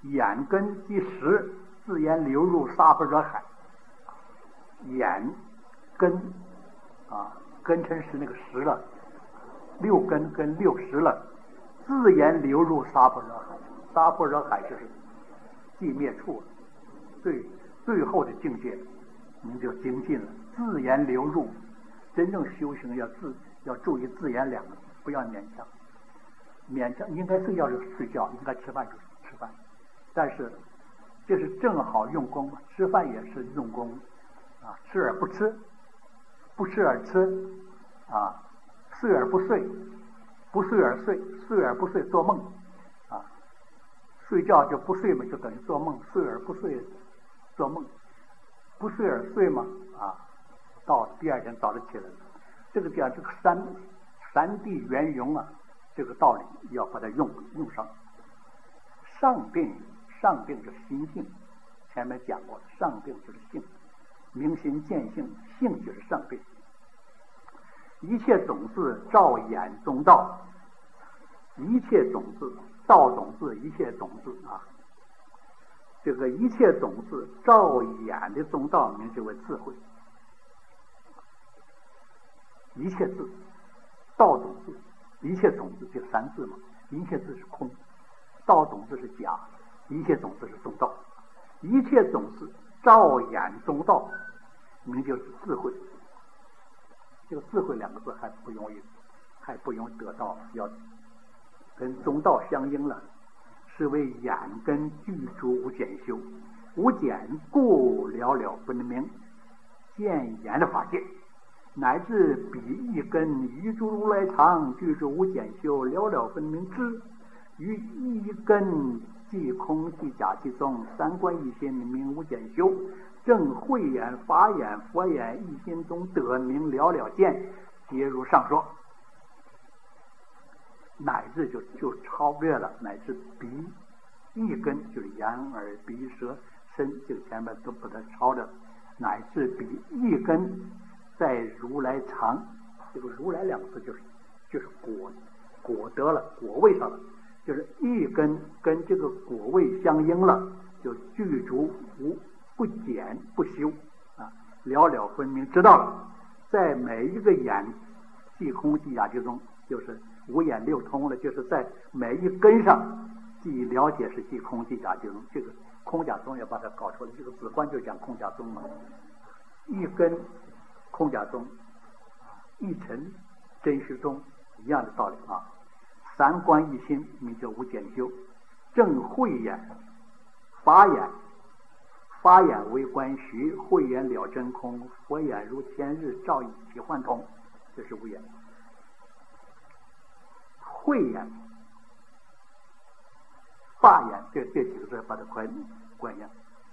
眼根即石，自然流入沙不惹海。眼根啊，根成石那个石了，六根跟六石了，自然流入沙不惹海。沙不惹海就是寂灭处，最后的境界，你就精进了。自然流入，真正修行要注意自然两个字，不要勉强。勉强应该睡觉就睡觉，应该吃饭就吃饭，但是这是正好用功，吃饭也是用功啊，吃而不吃，不吃而吃啊，睡而不睡，不睡而睡，睡而不睡做梦啊，睡觉就不睡嘛，就等于做梦，睡而不睡做梦，不睡而睡嘛啊，到第二天早上起来了，这个讲这个三谛圆融啊，这个道理要把它用上。上病就是心性，前面讲过，上病就是性，明心见性，性就是上病。一切种子照眼中道，一切种子道种子，一切种子啊，这个一切种子照眼的中道，名之为智慧。一切字道种子，一切种子就三字嘛，一切字是空，道种子是假，一切种子是中道。一切种子照眼中道，名就是智慧。这个智慧两个字还不容易得到，要跟中道相应了，是为眼根具足无减修，无减故了了分明，见眼的法界，乃至彼一根于诸如来藏，具足无减修，了了分明之，于一根即空即假即中，三观一心明无减修，正慧眼法眼佛眼一心中得明了了见，皆如上说。乃至就超越了，乃至鼻一根就是眼耳鼻舌身，这个前面都把它超了，乃至比一根在如来藏，这个如来两个字就是果得了，果位上了，就是一根跟这个果位相应了，就具足无不减不休啊，了了分明知道了，在每一个眼即空即假即中，就是五眼六通了，就是在每一根上即了解是即空即假即中，这个空假中要把它搞出来，这个子观就讲空假中嘛，一根空假中，一尘真实中，一样的道理啊。三观一心，名叫无减修。正慧眼法眼，法眼为观虚，慧眼了真空，佛眼如天日照一体幻通，这是无眼。慧眼法眼，这几个字把它关一下。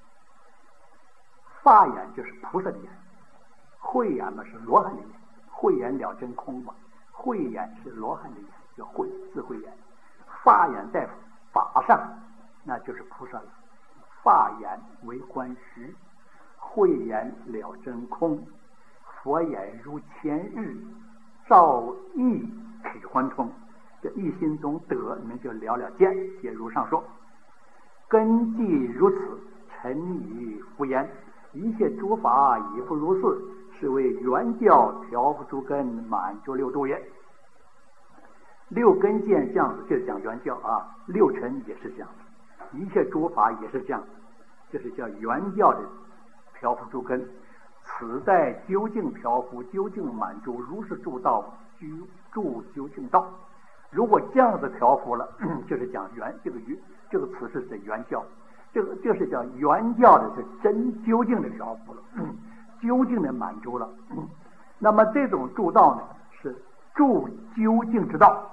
法眼就是菩萨的眼，慧眼嘛是罗汉的眼，慧眼了真空嘛，慧眼是罗汉的眼，叫慧智慧眼。法眼在法上，那就是菩萨了。法眼为观虚，慧眼了真空，佛眼如前日照一体幻通，这一心中得，名就了了见，皆如上说。根既如此，臣以复言，一切诸法亦复如是，是为原教调伏诸根，满足六度也。六根见这样子，就是讲原教啊，六尘也是这样子，一切诸法也是这样子，就是叫原教的调伏诸根。此在究竟调伏，究竟满足，如是助道，助究竟道。如果这样子调伏了，就是讲这个词是指原教，这是叫原教的是真究竟的调伏了，究竟的满足了。那么这种助道呢，是助究竟之道。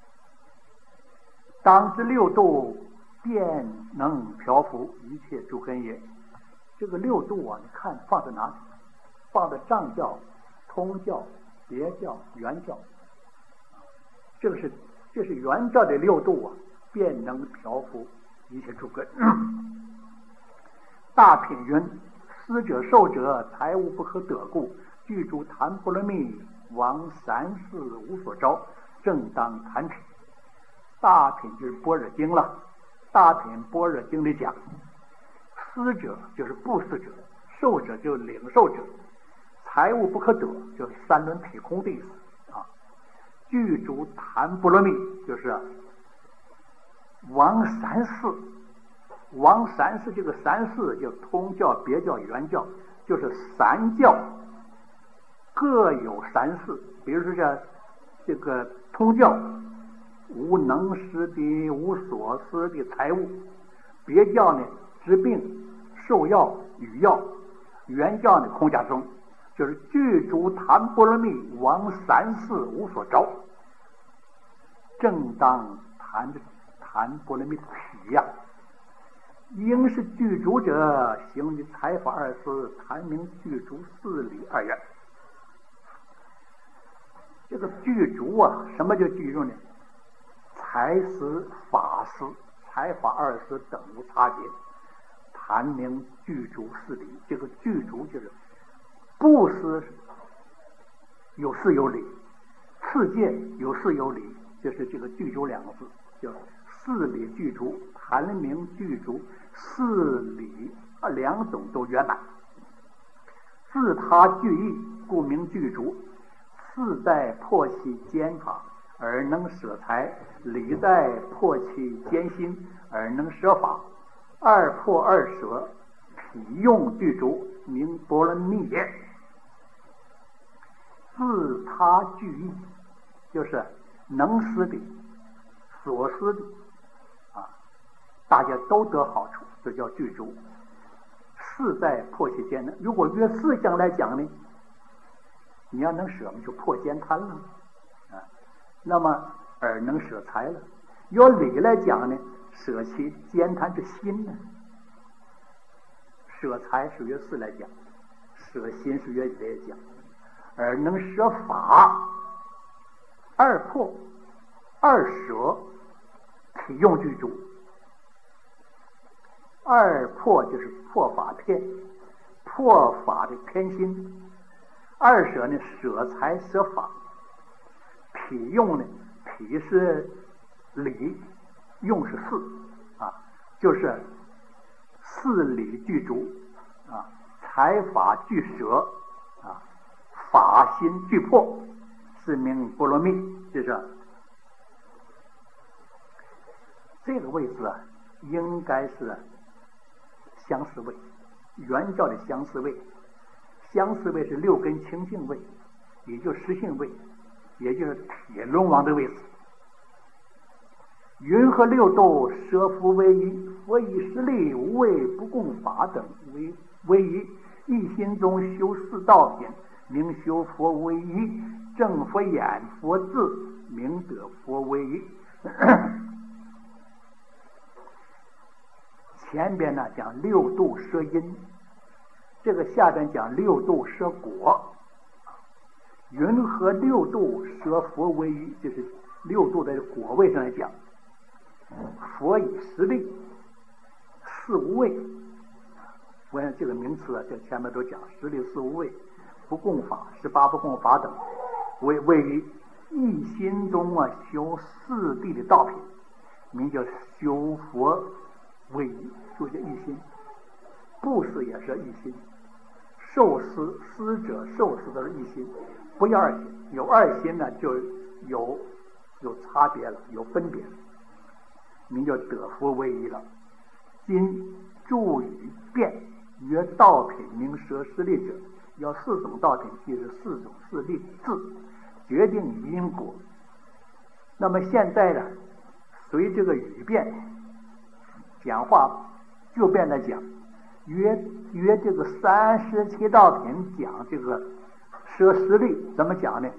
当知六度便能调伏一切诸根也。这个六度啊，你看放在哪里？放在藏教、通教、别教、原教。这是原教的六度啊，便能调伏一切诸根。大品云：思者受者，财物不可得故，具足檀波罗蜜，往三世无所招，正当弹指。大品就是般若经了， 大品般若经里讲，施者就是布施者，受者就是领受者，财物不可得，就是三轮体空的意思啊。具足檀波罗蜜就是王三世，王三世这个三世叫通教、别教、原教，就是三教各有三世。比如说这个通教无能施的、无所施的财物，别教呢治病、受药、与药，原教呢空假中，就是具足檀波罗蜜，王三世无所着，正当檀波罗蜜的体呀。应是具足者，行的财法二施，谈名具足四理二愿。这个具足啊，什么叫具足呢？财施、法施、财法二施等无差别，谈名具足四理。这个具足就是布施有事有理，次戒有事有理，就是这个具足两个字，叫四理具足，谈名具足，四理两种都圆满。自他具意，故名具足。自在破其坚法而能舍财，理在破其艰辛而能舍法，二破二舍，体用具足，名波罗蜜也。自他具意，就是能施的、所施的啊，大家都得好处，这叫具足。事在破其艰难，如果约事项来讲呢，你要能舍，就破坚贪了啊。那么而能舍财了。由理来讲呢，舍其坚贪之心呢。舍财是约事来讲，舍心是约理来讲，而能舍法，二破二舍，体用具足。二破就是破法偏，破法的偏心。二舍呢，舍财舍法。体用呢，体是理，用是事啊，就是四理具足啊，财法具舍啊，法心具破，是名波罗蜜。就是这个位置啊，应该是相思位，原教的相思位。相思位是六根清净位，也就是实性位，也就是铁轮王的位置。云何六度舍福为一，佛以实力无畏不共法等为一，一心中修四道品，名修佛为一，正佛眼佛智，名得佛为一。前边呢讲六度摄因，这个下边讲六度摄果。云何六度舍佛为一，就是六度的果位上来讲，佛以实力，四无畏。我想这个名词啊，在前面都讲实力、四无畏、不共法、18不共法等为一心中啊修四谛的道品，名叫修佛为一，就叫一心。布施也是一心，受施施者受施都是一心，不要二心。有二心呢，就有差别了，有分别了，名叫得佛为一了。今注语辩曰道品名舍施力者，要四种道品，即是四种四力字，决定因果。那么现在呢，随这个语辩讲话就辩来讲，约这个37道品讲这个舍施力怎么讲呢？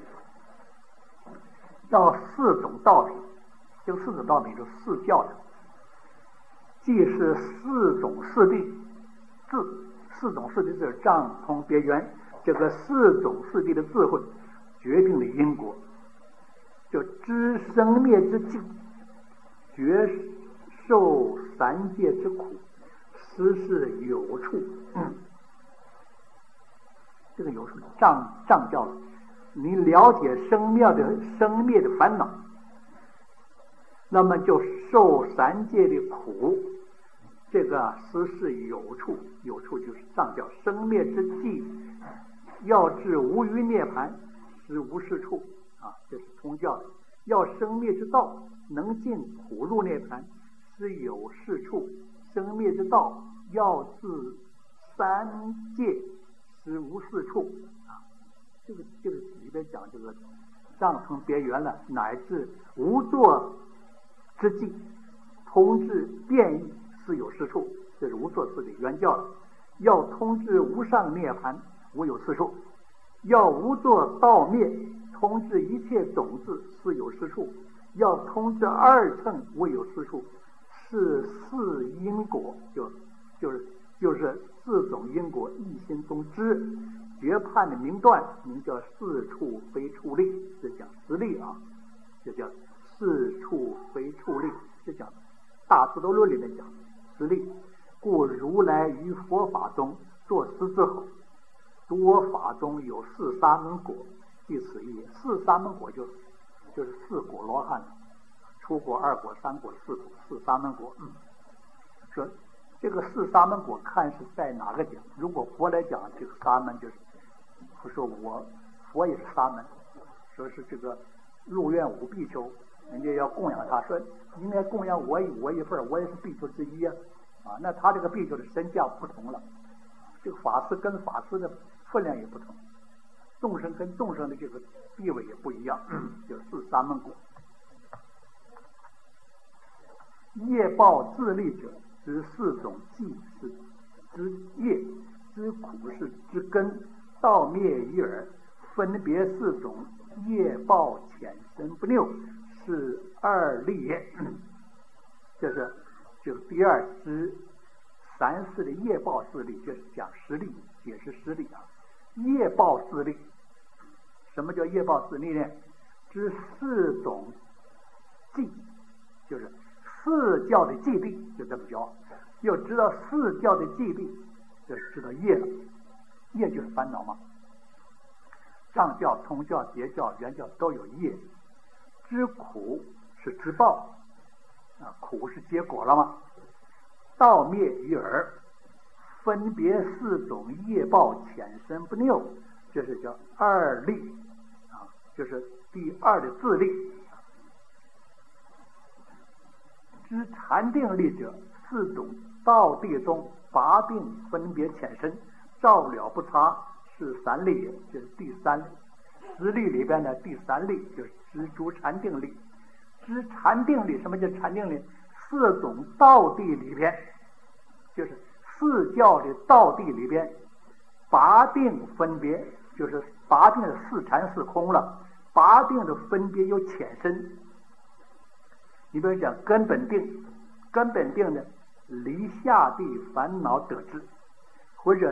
要四种道品，这个四种道品是四教的，既是四种四谛智，四种四谛智障通别圆，这个四种四谛的智慧决定了因果，就知生灭之境，觉受三界之苦，实是有处。这个有处障教了，你了解生灭的烦恼，那么就受三界的苦，这个实是有处，有处就是上教生灭之际，要至无余涅槃，是无是处啊，这是通教的。要生灭之道，能尽苦入涅槃，是有是处。生灭之道，要自三界，是无是处啊。这个里边讲这个上层别圆了，乃至无作之际，通至变异，是有是处。这是无作次的原教了。要通至无上涅槃，无有是处。要无作道灭，通至一切种子，是有是处。要通至二乘，无有是处。是四因果，就是四种因果一心中知，决判的明断，名叫四处非处力，这讲实力啊，这叫四处非处力，这讲大智度论里面讲实力。故如来于佛法中作师之后，多法中有四沙门果，即此意。四沙门果就是四果罗汉，初果、二果、三果、四果，四沙门果。说这个四沙门果看是在哪个讲？如果佛来讲，这个沙门就是说佛也是沙门，说是这个入院五比丘，人家要供养他，说应该供养我一份，我也是比丘之一啊。那他这个比丘的身价不同了，这个法师跟法师的分量也不同，众生跟众生的这个地位也不一样，就是四沙门果。业报自利者，之四种计是之业，之苦是之根，道灭一耳，分别四种业报浅深不拗，是二利也。就是第二之三世的业报四利，就是讲实力，解释实力啊。业报四利，什么叫业报四利呢？之四种计，就是四教的戒律，就这么教。要知道四教的戒律，就是知道业了。业就是烦恼嘛。上教、通教、别教、原教都有业。知苦是知报啊，苦是结果了吗？道灭于耳，分别四种业报浅深不拗，这是叫二利啊，就是第二的自利。知禅定力者，四种道地中八定分别浅深，照了不差，是三利也，就是第三利。十力里边的第三力就是知诸禅定力。知禅定力，什么叫禅定力？四种道地里边，就是四教的道地里边，八定分别，就是八定的四禅四空了，八定的分别有浅深。你比如讲根本定，根本定呢，离下地烦恼得知，或者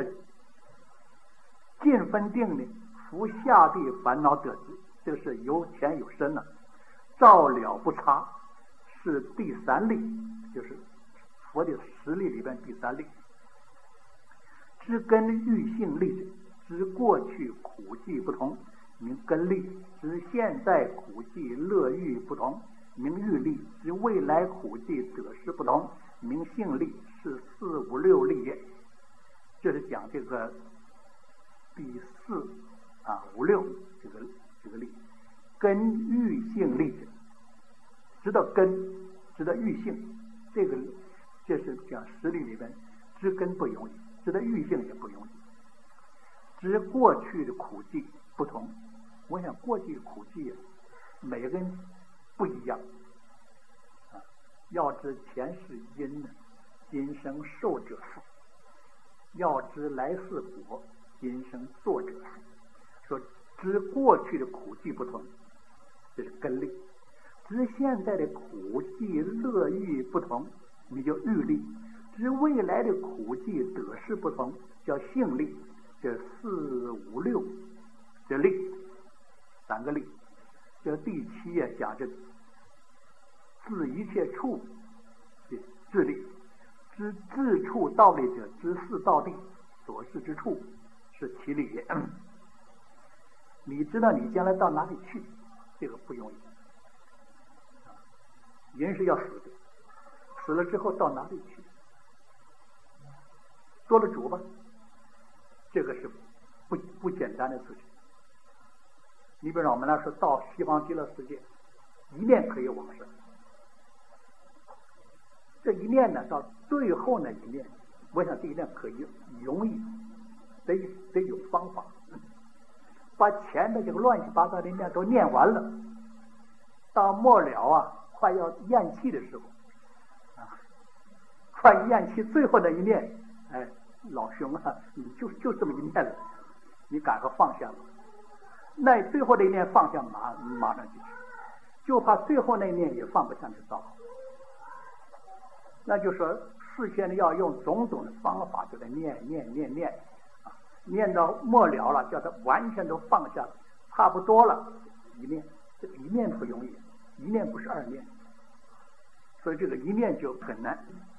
尽分定呢，伏下地烦恼得知，这个是有浅有深了。照了不差是第三力，就是佛的十力里边第三力。知根欲性力者，知过去苦际不同，名根力；知现在苦际乐欲不同，名欲力；知未来苦际得失不同，名性力。是四五六力也。这是讲这个第四五六这个力。根欲性力者，知道根，知道欲性，这是讲实力里边，知根不容易，知道欲性也不容易。知过去的苦际不同，我想过去的苦际每个人不一样啊。要知前世因呢，今生受者福；要知来世果，今生作者福。说知过去的苦际不同，这是根力；知现在的苦际乐欲不同，你就欲力；知未来的苦际得失不同，叫性力。这四五六这力，三个力。这第七页讲这自一切处的智力。知自处道力者，知四道地所示之处，是其力也。你知道你将来到哪里去，这个不容易。人是要死的， 死了之后到哪里去？做了主吧，这个是不简单的事情。你比如说我们来说到西方极乐世界，一念可以往生，这一念呢到最后那一念，我想这一念可以容易得有方法，把前面这个乱七八糟的念都念完了，到末了啊，快要咽气的时候啊，快咽气最后那一念，哎，老兄啊，你就这么一念了，你赶快放下了。那最后那一念放下，马上就去，就怕最后那一念也放不下去糟。那就说事先要用种种的方法，就在念，念到末了了，叫他完全都放下，差不多了，一念，这个一念不容易，一念不是二念，所以这个一念就很难。